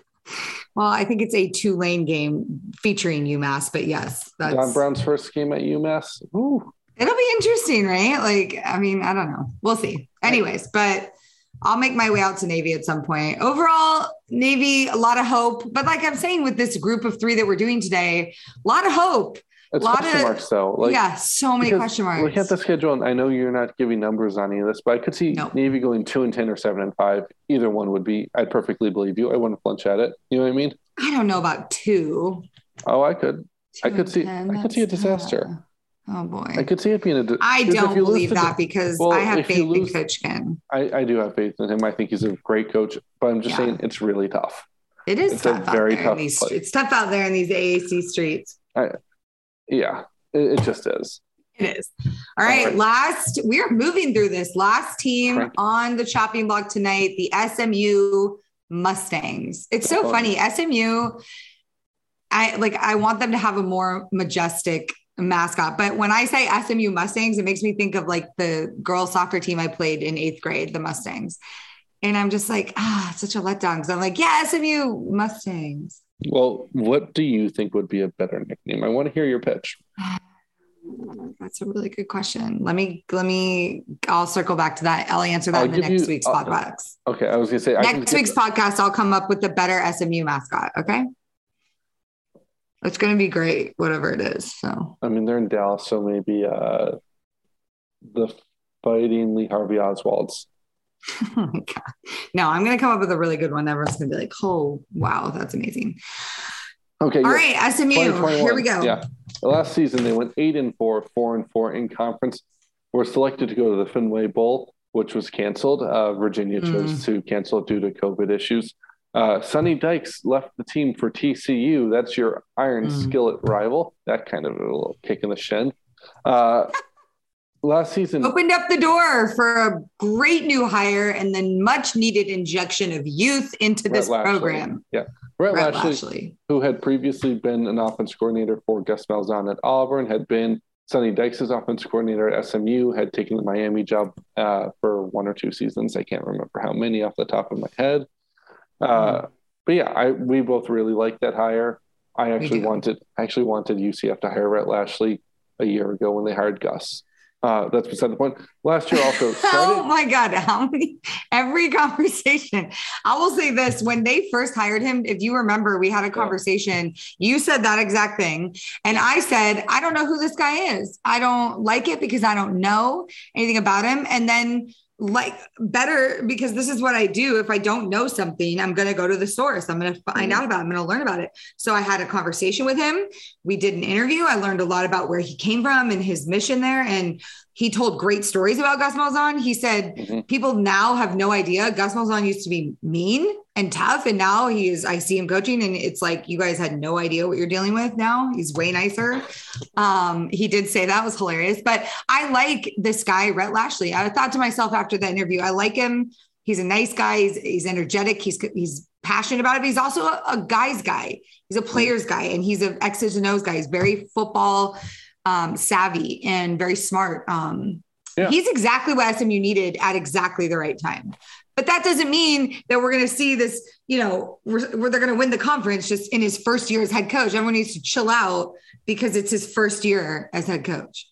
Well, I think it's a two-lane game featuring UMass, but yes, that's Don Brown's first game at UMass. Ooh. it'll be interesting, right? Like, I mean, I don't know, we'll see. Anyways, but I'll make my way out to Navy at some point. Overall, Navy, a lot of hope, but like I'm saying, with this group of three that we're doing today, a lot of hope. It's Lot question of- marks though. Like, yeah, so many because question marks. Look at the schedule, and I know you're not giving numbers on any of this, but I could see No. Navy going two and ten or seven and five. Either one would be. I'd perfectly believe you. I wouldn't flinch at it. You know what I mean? I don't know about two. Oh, I could. I Two could and see- ten, I could see a that's disaster. tough. Oh boy. I could see it being a. I because if don't you lose believe to that the- because well, I have if you faith in lose- Coach Ken. I, I do have faith in him. I think he's a great coach, but I'm just Yeah. saying it's really tough. It is It's a tough out very there tough in these. place. It's tough out there in these A A C streets. Yeah, it, it just is. It is. All right. right. Last, we are moving through this. Last team Crank. on the chopping block tonight, the S M U Mustangs. It's so Oh. funny. S M U, I like, I want them to have a more majestic mascot. But when I say S M U Mustangs, it makes me think of like the girls soccer team I played in eighth grade, the Mustangs. And I'm just like, ah, it's such a letdown. Because I'm like, yeah, S M U Mustangs. Well, what do you think would be a better nickname? I want to hear your pitch. That's a really good question. Let me, let me, I'll circle back to that. I'll answer that I'll in the give next you- week's uh, podcast. Okay, I was gonna say I can Next get- week's podcast, I'll come up with the better S M U mascot. Okay. It's going to be great, whatever it is. So, I mean, they're in Dallas, so maybe uh, the Fighting Lee Harvey Oswalds. oh my God. No, I'm going to come up with a really good one. Everyone's going to be like, oh, wow, that's amazing. Okay. All yeah. right, S M U, here we go. Yeah. The last season, they went eight and four, four and four in conference, were selected to go to the Fenway Bowl, which was canceled. Uh, Virginia chose mm. to cancel it due to COVID issues. Uh, Sonny Dykes left the team for T C U. That's your iron mm. skillet rival. That kind of a little kick in the shin. Uh, last season opened up the door for a great new hire and then much needed injection of youth into Brett this Lashley. program. Yeah. Brett, Brett Lashley, Lashley, who had previously been an offense coordinator for Gus Malzahn at Auburn, had been Sonny Dykes' offense coordinator at S M U, had taken the Miami job uh, for one or two seasons. I can't remember how many off the top of my head. Uh, but yeah, I we both really liked that hire. I actually wanted actually wanted U C F to hire Brett Lashley a year ago when they hired Gus. Uh, that's beside the point. Last year also started. Oh my God. How many, every conversation. I will say this, when they first hired him, if you remember, we had a conversation, yeah. You said that exact thing. And I said, I don't know who this guy is. I don't like it because I don't know anything about him. And then like better, because this is what I do. If I don't know something, I'm going to go to the source. I'm going to find mm-hmm. out about it. I'm going to learn about it. So I had a conversation with him. We did an interview. I learned a lot about where he came from and his mission there. And he told great stories about Gus Malzahn. He said, mm-hmm. people now have no idea. Gus Malzahn used to be mean and tough. And now he is, I see him coaching and it's like, you guys had no idea what you're dealing with now. He's way nicer. Um, he did say that was hilarious, but I like this guy, Brett Lashley. I thought to myself after that interview, I like him. He's a nice guy. He's, he's energetic. He's, he's passionate about it. But he's also a, a guy's guy. He's a player's guy and he's an X's and O's guy. He's very football um, savvy and very smart. Um, yeah. He's exactly what S M U needed at exactly the right time. But that doesn't mean that we're going to see this, you know, where, where they're going to win the conference just in his first year as head coach. Everyone needs to chill out because it's his first year as head coach.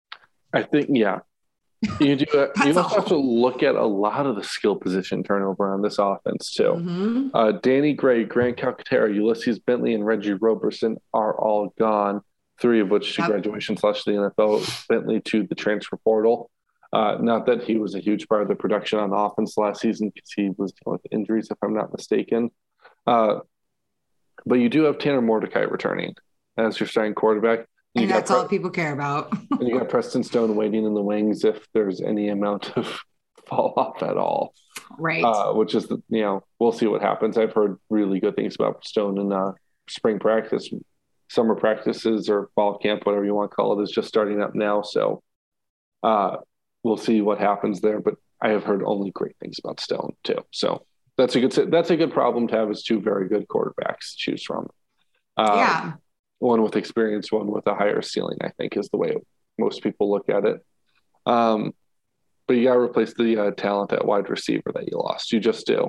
I think, yeah. You do. Uh, you also have to look at a lot of the skill position turnover on this offense too. Mm-hmm. Uh, Danny Gray, Grant Calcaterra, Ulysses Bentley, and Reggie Roberson are all gone. Three of which to yep. graduation slash the N F L. Bentley to the transfer portal. Uh, not that he was a huge part of the production on offense last season because he was dealing with injuries, if I'm not mistaken. Uh, but you do have Tanner Mordecai returning as your starting quarterback. And, and that's Pre- all people care about. And you got Preston Stone waiting in the wings if there's any amount of fall off at all. Right. Uh, which is, the, you know, we'll see what happens. I've heard really good things about Stone in uh, spring practice. Summer practices or fall camp, whatever you want to call it, is just starting up now. So uh, we'll see what happens there. But I have heard only great things about Stone too. So that's a good that's a good problem to have, is two very good quarterbacks to choose from. Um, yeah. One with experience, one with a higher ceiling, I think, is the way most people look at it. Um, but you got to replace the uh, talent at wide receiver that you lost. You just do.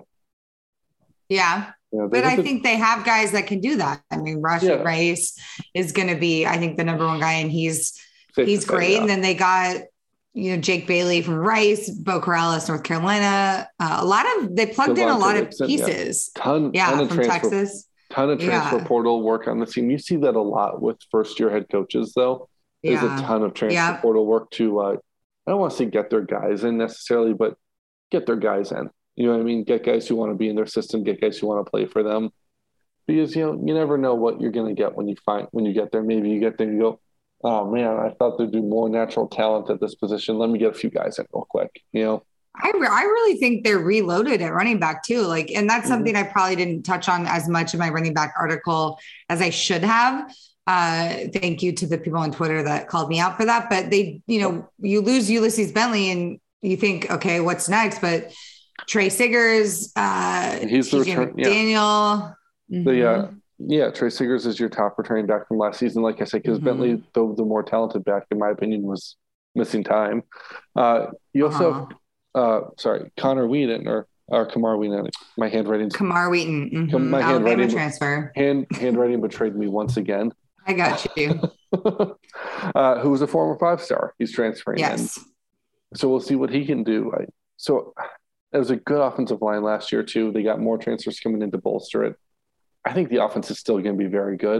Yeah. Yeah, but I think they have guys that can do that. I mean, Rashad yeah. Rice is going to be, I think, the number one guy, and he's Safe he's great. Say, yeah. And then they got, you know, Jake Bailey from Rice, Bo Corrales, North Carolina. Uh, a lot of they plugged Devonta in a lot Nixon, of pieces. Yeah, ton, yeah ton from transfer, Texas. Ton of transfer yeah. portal work on the team. You see that a lot with first year head coaches, though. There's yeah. a ton of transfer yeah. portal work to. Uh, I don't want to say get their guys in necessarily, but get their guys in. You know what I mean? Get guys who want to be in their system, get guys who want to play for them. Because, you know, you never know what you're going to get when you find when you get there. Maybe you get there and you go, oh, man, I thought there'd be more natural talent at this position. Let me get a few guys in real quick, you know? I, re- I really think they're reloaded at running back, too. Like, and that's mm-hmm. something I probably didn't touch on as much in my running back article as I should have. Uh, thank you to the people on Twitter that called me out for that. But they, you know, you lose Ulysses Bentley and you think, okay, what's next? But Trey Siggers, uh, he's the return, Daniel. Yeah. Mm-hmm. The, uh, yeah, Trey Siggers is your top returning back from last season. Like I said, because mm-hmm. Bentley, the, the more talented back, in my opinion, was missing time. Uh, you also, uh-huh. uh, sorry, Connor Wheaton or or Kamar Wheaton. My handwriting. Kamar Wheaton. Mm-hmm. My Alabama handwriting transfer. Hand handwriting betrayed me once again. I got you. uh, who was a former five star? He's transferring. Yes. In. So we'll see what he can do. I, so. It was a good offensive line last year, too. They got more transfers coming in to bolster it. I think the offense is still going to be very good.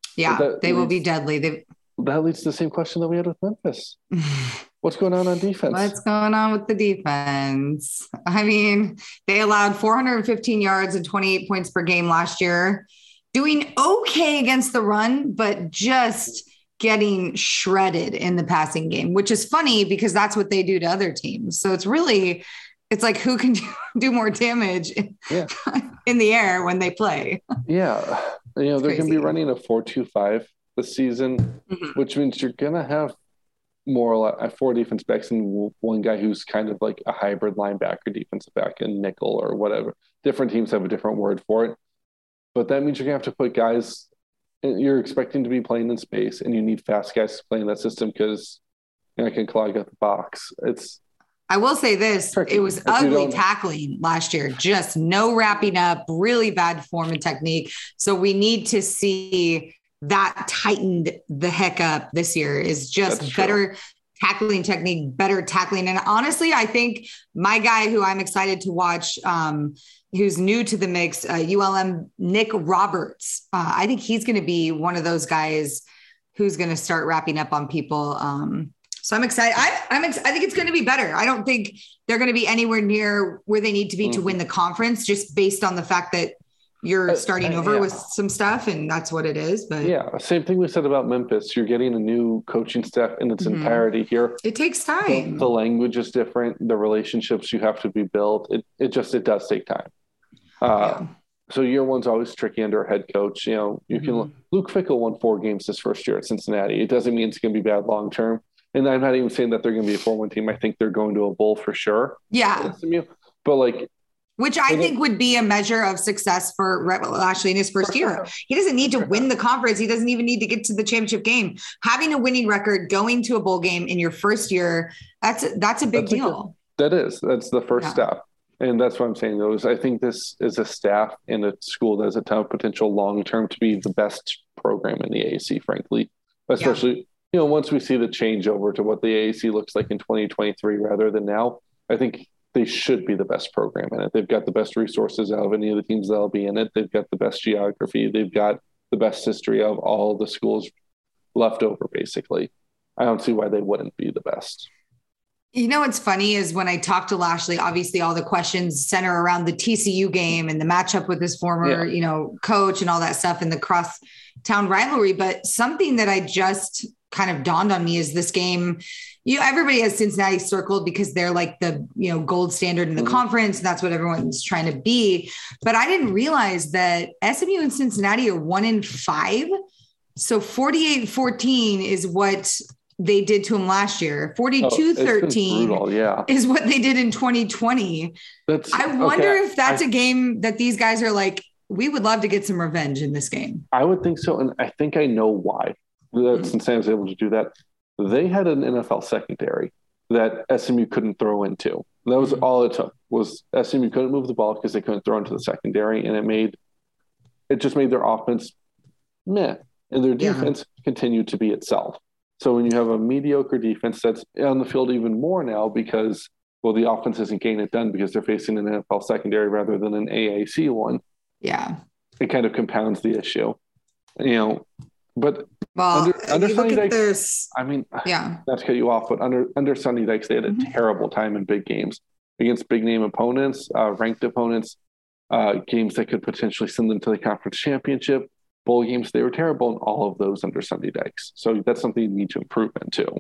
Yeah, that they leads, will be deadly. They that leads to the same question that we had with Memphis. What's going on on defense? What's going on with the defense? I mean, they allowed four hundred fifteen yards and twenty-eight points per game last year, doing okay against the run, but just getting shredded in the passing game, which is funny because that's what they do to other teams. So it's really, it's like who can do more damage yeah. in the air when they play. Yeah. You know, it's they're going to be running a four two five this season, mm-hmm. which means you're going to have more like four defense backs and one guy who's kind of like a hybrid linebacker, defensive back, and nickel or whatever. Different teams have a different word for it. But that means you're going to have to put guys you're expecting to be playing in space, and you need fast guys to play in that system because you know, I can clog up the box. It's. I will say this, tricky. It was If ugly tackling last year, just no wrapping up, really bad form and technique. So we need to see that tightened the heck up this year is just better tackling technique, better tackling. And honestly, I think my guy who I'm excited to watch, um, who's new to the mix, uh, U L M, Nick Roberts. Uh, I think he's going to be one of those guys who's going to start wrapping up on people. Um, so I'm excited. I, I'm ex- I think it's going to be better. I don't think they're going to be anywhere near where they need to be mm-hmm. to win the conference, just based on the fact that you're starting uh, uh, over yeah. with some stuff, and that's what it is. But yeah, same thing we said about Memphis. You're getting a new coaching staff in its mm-hmm. entirety here. It takes time. The, the language is different. The relationships you have to be built. It it just it does take time. Uh, yeah. So year one's always tricky under a head coach. You know, you can mm-hmm. Luke Fickell won four games his first year at Cincinnati. It doesn't mean it's going to be bad long term. And I'm not even saying that they're going to be a four one team. I think they're going to a bowl for sure. Yeah. But like. Which I think would be a measure of success for Rhett Lashlee in his first year. He doesn't need to win the conference. He doesn't even need to get to the championship game. Having a winning record, going to a bowl game in your first year, that's a, that's a big that's deal. A good, that is. That's the first yeah. step. And that's what I'm saying, though, is I think this is a staff in a school that has a ton of potential long-term to be the best program in the A A C, frankly. Especially, yeah. you know, once we see the change over to what the A A C looks like in twenty twenty-three rather than now, I think – they should be the best program in it. They've got the best resources out of any of the teams that'll be in it. They've got the best geography. They've got the best history of all the schools left over, basically. I don't see why they wouldn't be the best. You know, what's funny is when I talk to Lashlee, obviously all the questions center around the T C U game and the matchup with his former, yeah. you know, coach and all that stuff and the cross-town rivalry. But something that I just kind of dawned on me is this game – you know, everybody has Cincinnati circled because they're like the, you know, gold standard in the mm-hmm. conference. And that's what everyone's trying to be. But I didn't realize that S M U and Cincinnati are one in five. So forty-eight fourteen is what they did to them last year. forty-two thirteen oh, yeah. is what they did in twenty twenty. That's, I wonder okay. if that's I, a game that these guys are like, we would love to get some revenge in this game. I would think so. And I think I know why. Mm-hmm. Cincinnati was able to do that. They had an N F L secondary that S M U couldn't throw into. That was mm-hmm. all it took was S M U couldn't move the ball because they couldn't throw into the secondary, and it made it just made their offense meh, and their defense yeah. continued to be itself. So when you have a mediocre defense that's on the field even more now because well the offense isn't getting it done because they're facing an N F L secondary rather than an A A C one. Yeah, it kind of compounds the issue, you know. But well, under, under Sonny Dykes, this, I mean, yeah, not to cut you off, but under under Sonny Dykes, they had a mm-hmm. terrible time in big games against big name opponents, uh, ranked opponents, uh, games that could potentially send them to the conference championship, bowl games. They were terrible in all of those under Sonny Dykes. So that's something you need to improve in too.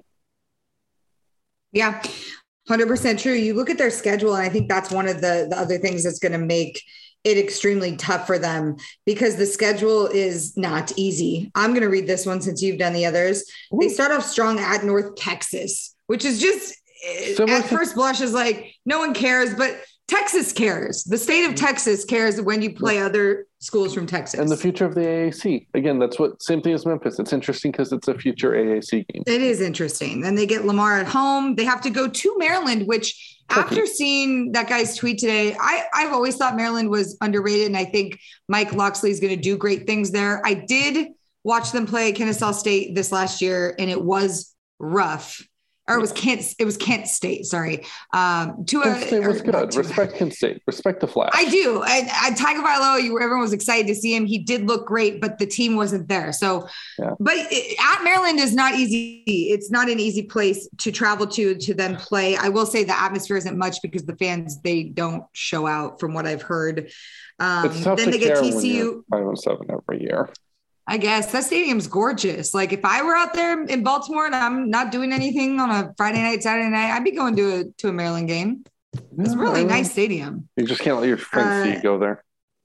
Yeah, one hundred percent true. You look at their schedule, and I think that's one of the, the other things that's going to make it extremely tough for them because the schedule is not easy. I'm going to read this one since you've done the others. Ooh. They start off strong at North Texas, which is just so at first blush is like, no one cares, but Texas cares. The state of Texas cares when you play other schools from Texas. And the future of the A A C. Again, that's what same thing as Memphis. It's interesting because it's a future A A C game. It is interesting. Then they get Lamar at home. They have to go to Maryland, which after seeing that guy's tweet today, I, I've always thought Maryland was underrated. And I think Mike Locksley is going to do great things there. I did watch them play Kennesaw State this last year, and it was rough. Or it was Kent. It was Kent State. Sorry. Um, Tua Kent State was good. Tua. Respect Kent State. Respect the Flash. I do. And, and Tagovailoa, you everyone was excited to see him. He did look great, but the team wasn't there. So, yeah. but it, at Maryland is not easy. It's not an easy place to travel to to then play. I will say the atmosphere isn't much because the fans they don't show out, from what I've heard. Um, it's tough then to they get care T C U. When you're five and seven every year. I guess that stadium's gorgeous. Like if I were out there in Baltimore and I'm not doing anything on a Friday night, Saturday night, I'd be going to a to a Maryland game. It's a really nice stadium. You just can't let your friends uh, see you go there.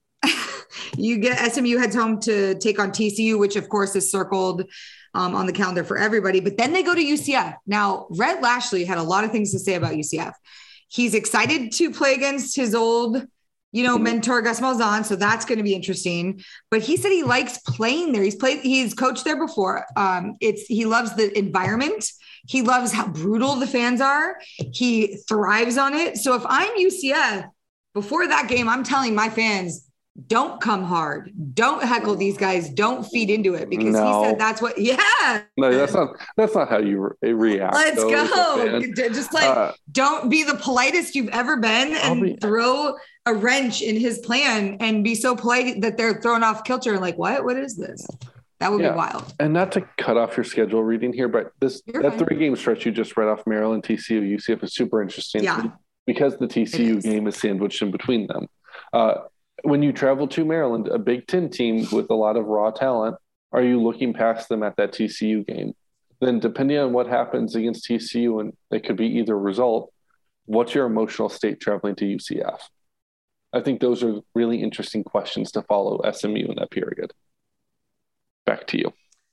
You get S M U heads home to take on T C U, which of course is circled um, on the calendar for everybody. But then they go to U C F. Now, Rhett Lashley had a lot of things to say about U C F. He's excited to play against his old you know, mentor Gus Malzahn. So that's going to be interesting. But he said he likes playing there. He's played, he's coached there before. Um, it's, he loves the environment. He loves how brutal the fans are. He thrives on it. So if I'm U C F before that game, I'm telling my fans, don't come hard. Don't heckle these guys. Don't feed into it because no. he said that's what, yeah. No, that's not, that's not how you re- react. Let's though, go. Just like, uh, don't be the politest you've ever been and be- throw a wrench in his plan and be so polite that they're thrown off kilter and like, what, what is this? That would yeah. be wild. And not to cut off your schedule reading here, but this, You're that fine. three game stretch you just read off Maryland, T C U, U C F is super interesting yeah. because the T C U is. game is sandwiched in between them. Uh, when you travel to Maryland, a Big Ten team with a lot of raw talent, are you looking past them at that T C U game? Then depending on what happens against T C U, and it could be either result, what's your emotional state traveling to U C F? I think those are really interesting questions to follow S M U in that period. Back to you.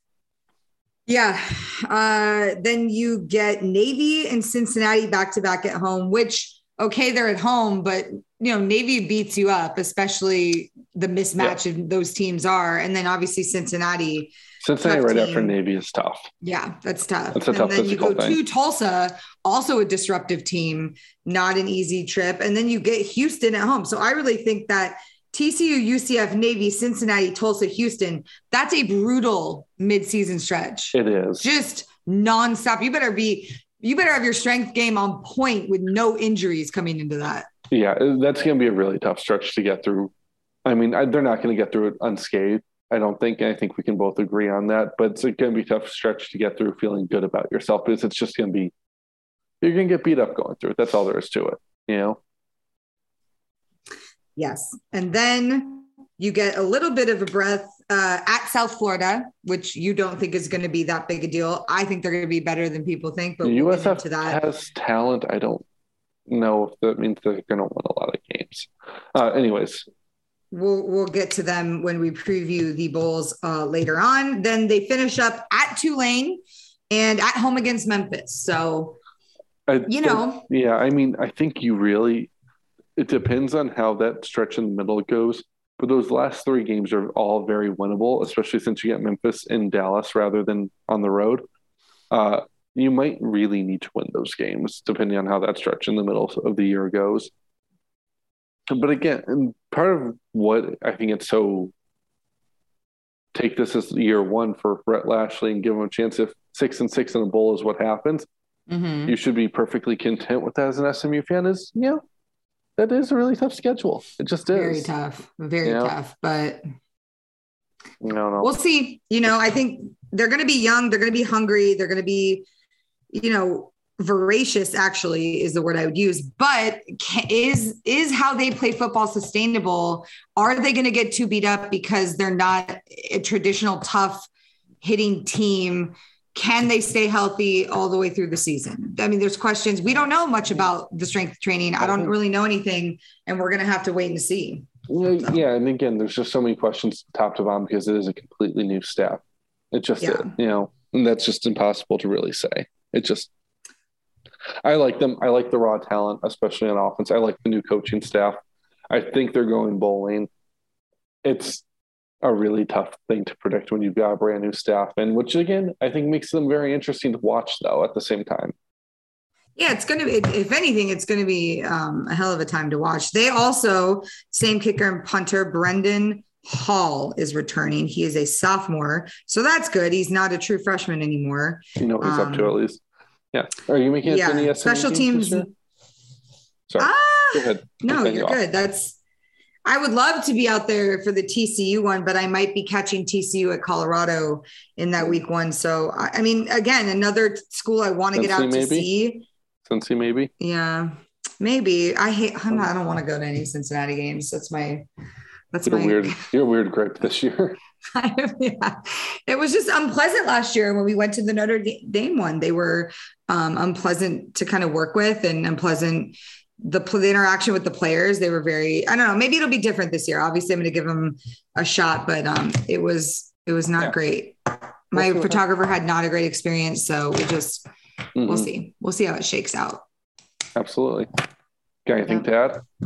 Yeah. Uh, then you get Navy and Cincinnati back-to-back at home, which, okay, they're at home, but, you know, Navy beats you up, especially the mismatch yeah. of those teams are. And then obviously Cincinnati. Cincinnati right team. after Navy is tough. Yeah, that's tough. That's a and tough then you go thing. to Tulsa, also a disruptive team, not an easy trip. And then you get Houston at home. So I really think that T C U, U C F, Navy, Cincinnati, Tulsa, Houston, that's a brutal midseason stretch. It is. Just nonstop. You better be, you better have your strength game on point with no injuries coming into that. Yeah, that's going to be a really tough stretch to get through. I mean, I, they're not going to get through it unscathed. I don't think. I think we can both agree on that. But it's going to be a tough stretch to get through feeling good about yourself because it's just going to be, you're going to get beat up going through it. That's all there is to it, you know? Yes. And then you get a little bit of a breath uh, at South Florida, which you don't think is going to be that big a deal. I think they're going to be better than people think, but the we'll U S F get into that. has talent. I don't know if that means they're going to win a lot of games. Uh, anyways. We'll we'll get to them when we preview the bowls uh, later on. Then they finish up at Tulane and at home against Memphis. So, I, you know. Yeah, I mean, I think you really – it depends on how that stretch in the middle goes. But those last three games are all very winnable, especially since you get Memphis in Dallas rather than on the road. Uh, you might really need to win those games depending on how that stretch in the middle of the year goes. But again, and part of what I think it's so take this as year one for Rhett Lashley and give him a chance. If six and six in a bowl is what happens, mm-hmm. you should be perfectly content with that as an S M U fan. Is yeah, that is a really tough schedule. It just is very tough, very you know? tough. But no, no, we'll see. You know, I think they're going to be young. They're going to be hungry. They're going to be, you know. voracious actually is the word I would use, but is, is how they play football sustainable? Are they going to get too beat up because they're not a traditional tough hitting team? Can they stay healthy all the way through the season? I mean, there's questions. We don't know much about the strength training. I don't really know anything, and we're going to have to wait and see. Yeah. And again, there's just so many questions top to bottom because it is a completely new staff. It just, yeah. you know, and that's just impossible to really say. It just, I like them. I like the raw talent, especially on offense. I like the new coaching staff. I think they're going bowling. It's a really tough thing to predict when you've got a brand new staff, and which again, I think makes them very interesting to watch though at the same time. Yeah, it's going to be, if anything, it's going to be um, a hell of a time to watch. They also, same kicker and punter, Brendan Hall is returning. He is a sophomore, so that's good. He's not a true freshman anymore. You know what he's um, up to at least. Yeah. Are you making it yeah. to any S M U special teams? Sorry. Ah, Go ahead. no, Thank you're you good. That's. I would love to be out there for the T C U one, but I might be catching T C U at Colorado in that week one. So, I mean, again, another school I want to get out maybe? to see. Cincy, maybe? Yeah, maybe. I hate, I'm not, I don't want to go to any Cincinnati games. That's my, that's you're my weird. You're a weird gripe this year. yeah. It was just unpleasant last year when we went to the Notre Dame one. They were um, unpleasant to kind of work with and unpleasant. The, the interaction with the players, they were very, I don't know, maybe it'll be different this year. Obviously I'm going to give them a shot, but um, it was, it was not yeah. great. My we'll photographer had not a great experience. So we just, mm-hmm. we'll see. We'll see how it shakes out. Absolutely. Got anything yeah. to add?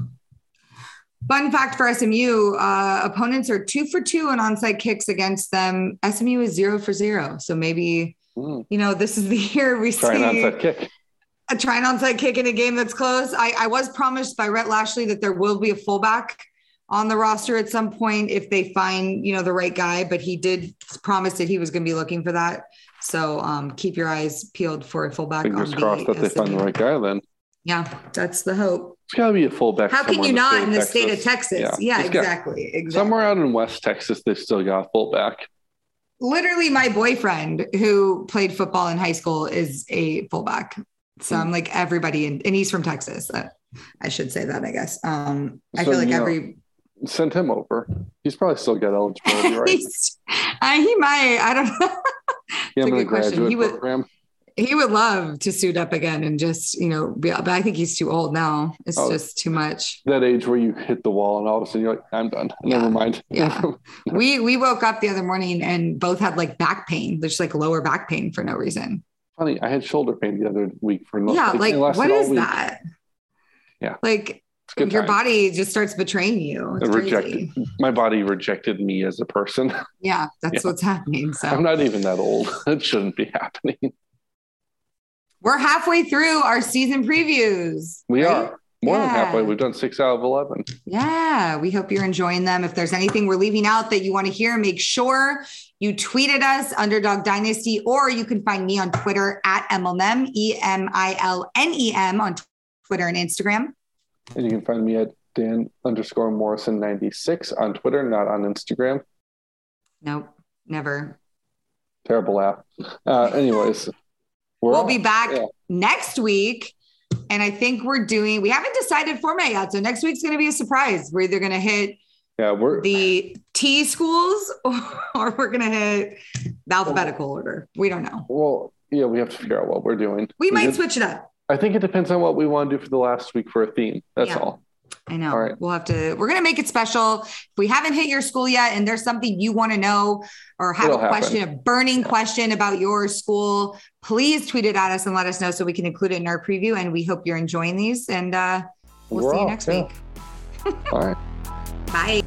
Fun fact for S M U, uh, opponents are two for two on onside kicks against them. S M U is zero for zero. So maybe, mm. you know, this is the year we Try see an onside kick. A try an onside kick in a game that's close. I, I was promised by Rhett Lashley that there will be a fullback on the roster at some point if they find, you know, the right guy, but he did promise that he was going to be looking for that. So um, keep your eyes peeled for a fullback. Fingers on crossed the that they find the right guy then. Yeah, that's the hope. It's got to be a fullback. How can you not in the Texas. state of Texas? Yeah, yeah exactly, exactly. Somewhere out in West Texas, they've still got a fullback. Literally, my boyfriend who played football in high school is a fullback. So I'm like everybody, in, and he's from Texas. Uh, I should say that, I guess. Um, I so, feel like every know, send him over. He's probably still got eligibility, right? uh, he might. I don't know. Yeah, I'm in a graduate he would, program. He would love to suit up again and just, you know, be, but I think he's too old now. It's oh, just too much. That age where you hit the wall and all of a sudden you're like, I'm done. Yeah. Never mind. Yeah. we we woke up the other morning and both had like back pain. There's like lower back pain for no reason. Funny, I had shoulder pain the other week for no yeah, like what is week. that? Yeah, like your time. Body just starts betraying you. It's rejected. Crazy. My body rejected me as a person. Yeah, that's yeah. what's happening. So I'm not even that old. It shouldn't be happening. We're halfway through our season previews. We right? are. More yeah. than halfway. We've done six out of eleven. Yeah. We hope you're enjoying them. If there's anything we're leaving out that you want to hear, make sure you tweet at us, Underdog Dynasty, or you can find me on Twitter at M L M, E M I L N E M on Twitter and Instagram. And you can find me at Dan underscore Morrison ninety-six on Twitter, not on Instagram. Nope. Never. Terrible app. Uh, anyways. We'll off. be back yeah. next week. And I think we're doing, we haven't decided format yet. So next week's going to be a surprise. We're either going to hit yeah, we're the T schools or, or we're going to hit the alphabetical well, order. We don't know. Well, yeah, we have to figure out what we're doing. We, we might did, switch it up. I think it depends on what we want to do for the last week for a theme. That's yeah. all. I know. All right. We'll have to, we're going to make it special. If we haven't hit your school yet and there's something you want to know or have It'll a question, happen. a burning yeah. question about your school, please tweet it at us and let us know so we can include it in our preview. And we hope you're enjoying these and uh, we'll we're see you off, next yeah. week. All right. Bye.